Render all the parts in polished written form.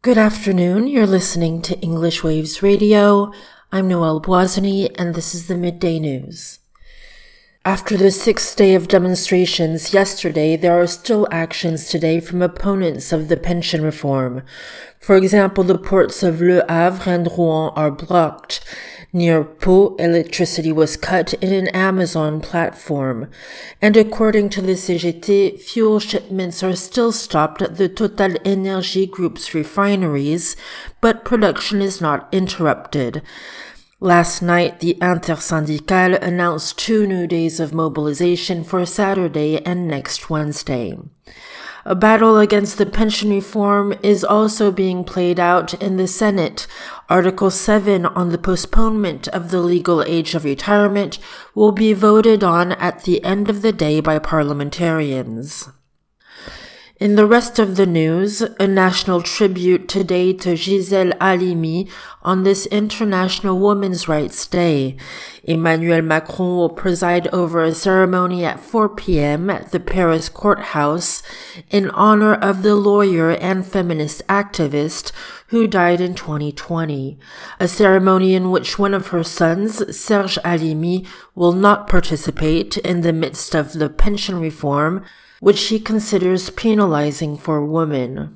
Good afternoon. You're listening to English Waves Radio. I'm Noelle Boisany, and this is the Midday News. After the sixth day of demonstrations yesterday, there are still actions today from opponents of the pension reform. For example, the ports of Le Havre and Rouen are blocked. Near Pau, electricity was cut in an Amazon platform. And according to the CGT, fuel shipments are still stopped at the Total Énergie Group's refineries, but production is not interrupted. Last night, the Intersyndicale announced 2 new days of mobilization for Saturday and next Wednesday. A battle against the pension reform is also being played out in the Senate. Article 7 on the postponement of the legal age of retirement will be voted on at the end of the day by parliamentarians. In the rest of the news, a national tribute today to Gisèle Halimi on this International Women's Rights Day. Emmanuel Macron will preside over a ceremony at 4 p.m. at the Paris courthouse in honor of the lawyer and feminist activist who died in 2020, a ceremony in which one of her sons, Serge Halimi, will not participate in the midst of the pension reform, which she considers penalizing for women.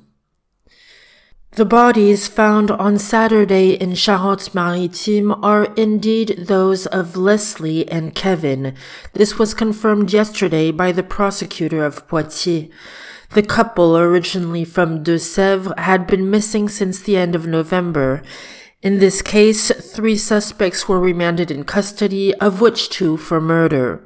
The bodies found on Saturday in Charente-Maritime are indeed those of Leslie and Kevin. This was confirmed yesterday by the prosecutor of Poitiers. The couple, originally from Deux-Sèvres, had been missing since the end of November. In this case, 3 suspects were remanded in custody, of which 2 for murder.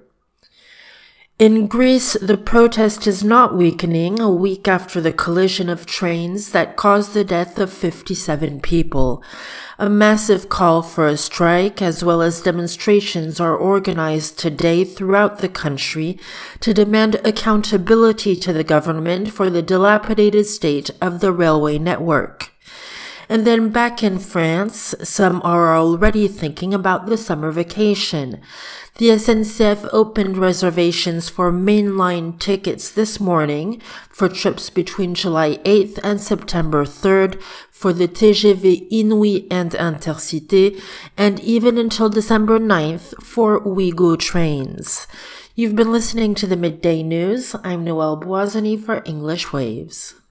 In Greece, the protest is not weakening a week after the collision of trains that caused the death of 57 people. A massive call for a strike as well as demonstrations are organized today throughout the country to demand accountability to the government for the dilapidated state of the railway network. And then back in France, some are already thinking about the summer vacation. The SNCF opened reservations for mainline tickets this morning for trips between July 8th and September 3rd for the TGV Inouï and Intercité, and even until December 9th for Ouigo trains. You've been listening to the Midday News. I'm Noelle Boisany for English Waves.